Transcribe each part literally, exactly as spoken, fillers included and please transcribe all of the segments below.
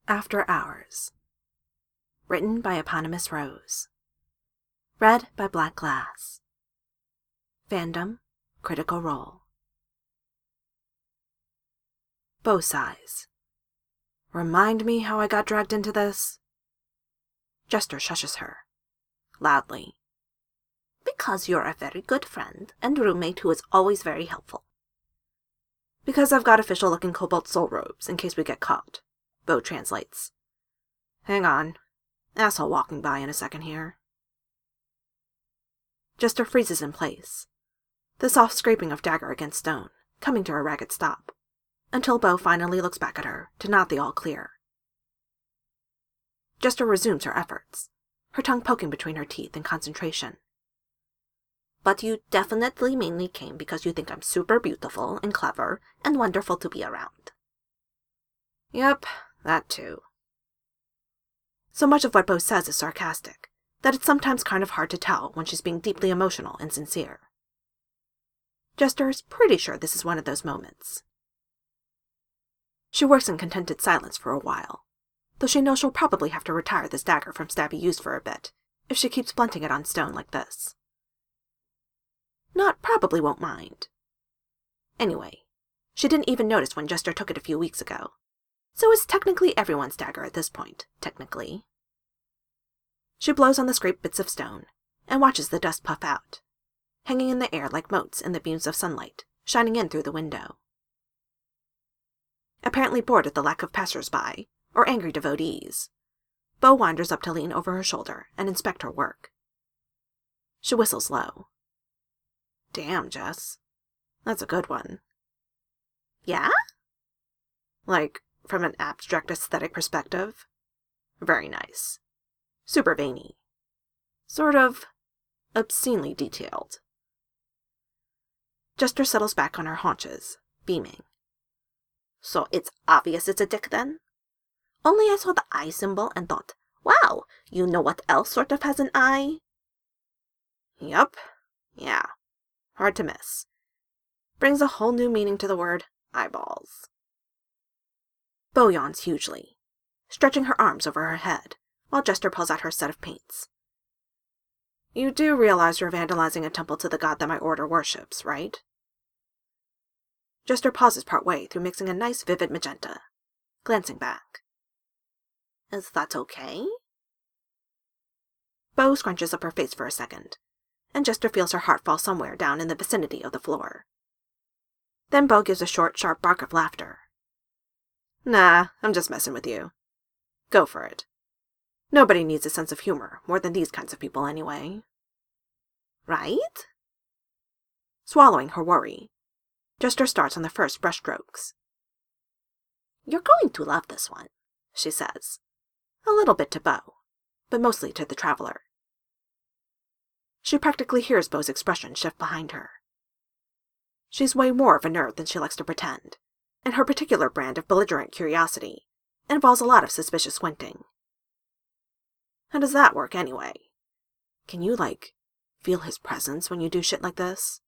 After Hours. Written by Eponymous Rose. Read by Black Glass. Fandom, Critical Role. Beau sighs. Remind me how I got dragged into this? Jester shushes her. Loudly. Because you're a very good friend and roommate who is always very helpful. Because I've got official-looking cobalt soul robes in case we get caught. Beau translates. Hang on. Asshole walking by in a second here. Jester freezes in place. The soft scraping of dagger against stone, coming to a ragged stop, until Beau finally looks back at her to nod the all clear. Jester resumes her efforts, her tongue poking between her teeth in concentration. But you definitely mainly came because you think I'm super beautiful and clever and wonderful to be around. Yep, that too. So much of what Beau says is sarcastic, that it's sometimes kind of hard to tell when she's being deeply emotional and sincere. Jester is pretty sure this is one of those moments. She works in contented silence for a while, though she knows she'll probably have to retire this dagger from stabby use for a bit, if she keeps blunting it on stone like this. Not probably won't mind. Anyway, she didn't even notice when Jester took it a few weeks ago, so it's technically everyone's dagger at this point, technically. She blows on the scraped bits of stone, and watches the dust puff out, hanging in the air like motes in the beams of sunlight, shining in through the window. Apparently bored at the lack of passers-by, or angry devotees, Beau wanders up to lean over her shoulder and inspect her work. She whistles low. Damn, Jess. That's a good one. Yeah? Like, from an abstract aesthetic perspective? Very nice. Super veiny. Sort of obscenely detailed. Jester settles back on her haunches, beaming. So it's obvious it's a dick then? Only I saw the eye symbol and thought, wow, you know what else sort of has an eye? Yup. Yeah. Hard to miss. Brings a whole new meaning to the word eyeballs. Beau yawns hugely, stretching her arms over her head, while Jester pulls out her set of paints. You do realize you're vandalizing a temple to the god that my order worships, right? Jester pauses partway through mixing a nice vivid magenta, glancing back. Is that okay? Beau scrunches up her face for a second, and Jester feels her heart fall somewhere down in the vicinity of the floor. Then Beau gives a short, sharp bark of laughter. Nah, I'm just messing with you. Go for it. Nobody needs a sense of humor more than these kinds of people anyway. Right? Swallowing her worry, Jester starts on the first brushstrokes. You're going to love this one, she says, a little bit to Beau, but mostly to the traveler. She practically hears Beau's expression shift behind her. She's way more of a nerd than she likes to pretend, and her particular brand of belligerent curiosity involves a lot of suspicious squinting. How does that work anyway? Can you, like, feel his presence when you do shit like this?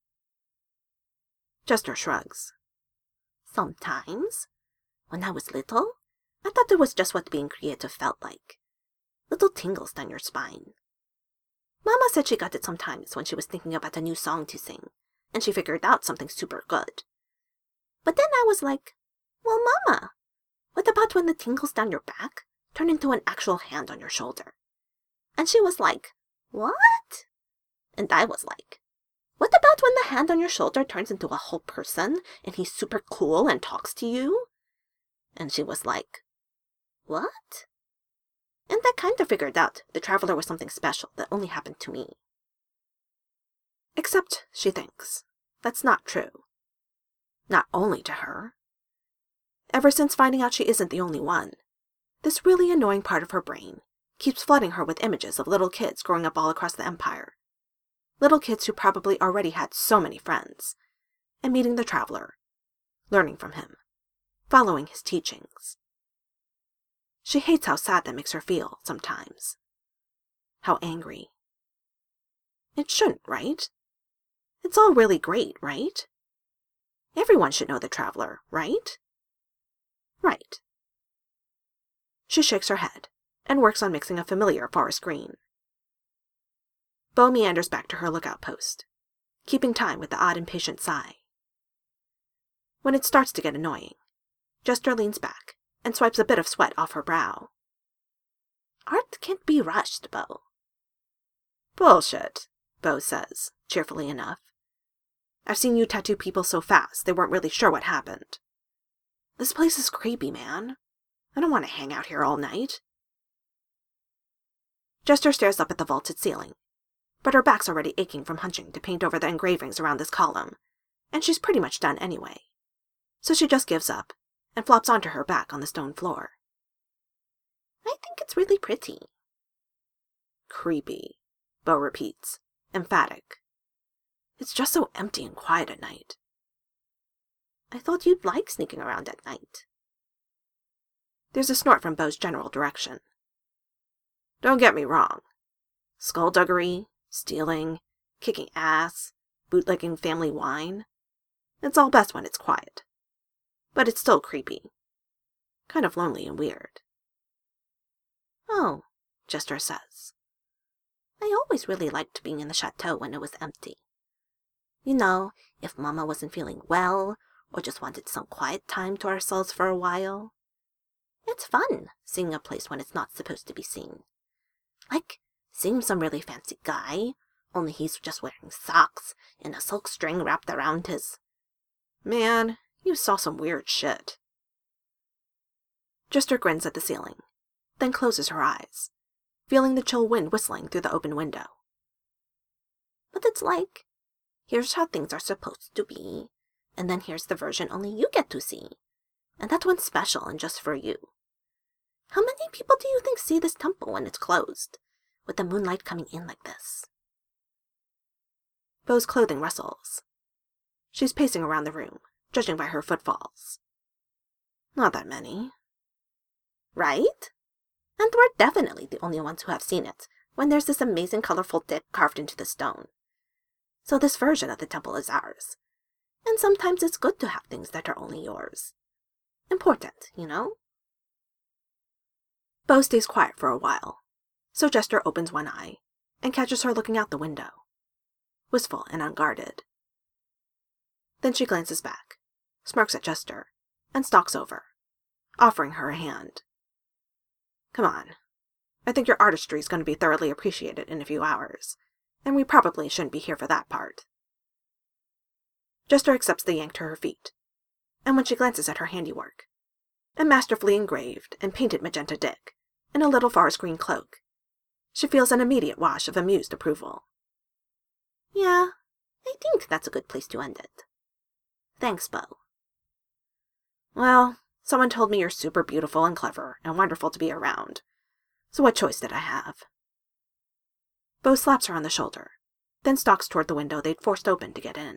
Jester shrugs. Sometimes. When I was little, I thought it was just what being creative felt like. Little tingles down your spine. Mama said she got it sometimes when she was thinking about a new song to sing, and she figured out something super good. But then I was like, well, Mama, what about when the tingles down your back turn into an actual hand on your shoulder? And she was like, what? And I was like, what about when the hand on your shoulder turns into a whole person and he's super cool and talks to you? And she was like, what? And I kind of figured out the traveler was something special that only happened to me. Except, she thinks, that's not true. Not only to her. Ever since finding out she isn't the only one, this really annoying part of her brain keeps flooding her with images of little kids growing up all across the Empire. Little kids who probably already had so many friends, and meeting the traveler, learning from him, following his teachings. She hates how sad that makes her feel, sometimes. How angry. It shouldn't, right? It's all really great, right? Everyone should know the traveler, right? Right. She shakes her head and works on mixing a familiar forest green. Bo meanders back to her lookout post, keeping time with the odd impatient sigh. When it starts to get annoying, Jester leans back and swipes a bit of sweat off her brow. Art can't be rushed, Bo. Bullshit, Bo says, cheerfully enough. I've seen you tattoo people so fast they weren't really sure what happened. This place is creepy, man. I don't want to hang out here all night. Jester stares up at the vaulted ceiling, but her back's already aching from hunching to paint over the engravings around this column, and she's pretty much done anyway. So she just gives up and flops onto her back on the stone floor. I think it's really pretty. Creepy, Bo repeats, emphatic. It's just so empty and quiet at night. I thought you'd like sneaking around at night. There's a snort from Bo's general direction. Don't get me wrong. Skullduggery, stealing, kicking ass, bootlegging family wine. It's all best when it's quiet. But it's still creepy. Kind of lonely and weird. Oh, Jester says. I always really liked being in the chateau when it was empty. You know, if Mama wasn't feeling well, or just wanted some quiet time to ourselves for a while. It's fun, seeing a place when it's not supposed to be seen. Like, seeing some really fancy guy, only he's just wearing socks and a silk string wrapped around his... Man, you saw some weird shit. Jester grins at the ceiling, then closes her eyes, feeling the chill wind whistling through the open window. But it's like, here's how things are supposed to be, and then here's the version only you get to see, and that one's special and just for you. How many people do you think see this temple when it's closed, with the moonlight coming in like this? Bo's clothing rustles. She's pacing around the room, judging by her footfalls. Not that many. Right? And we're definitely the only ones who have seen it, when there's this amazing colorful dip carved into the stone. So this version of the temple is ours. And sometimes it's good to have things that are only yours. Important, you know? Bo stays quiet for a while, so Jester opens one eye and catches her looking out the window, wistful and unguarded. Then she glances back, smirks at Jester, and stalks over, offering her a hand. Come on. I think your artistry is going to be thoroughly appreciated in a few hours, and we probably shouldn't be here for that part. Jester accepts the yank to her feet, and when she glances at her handiwork, a masterfully engraved and painted magenta dick in a little forest green cloak, she feels an immediate wash of amused approval. Yeah, I think that's a good place to end it. Thanks, Bo. Well, someone told me you're super beautiful and clever and wonderful to be around, so what choice did I have? Bo slaps her on the shoulder, then stalks toward the window they'd forced open to get in.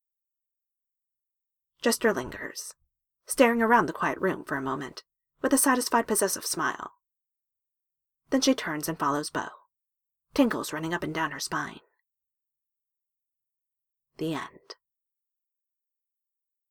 Jester lingers, staring around the quiet room for a moment with a satisfied possessive smile. Then she turns and follows Bo, tingles running up and down her spine. The end.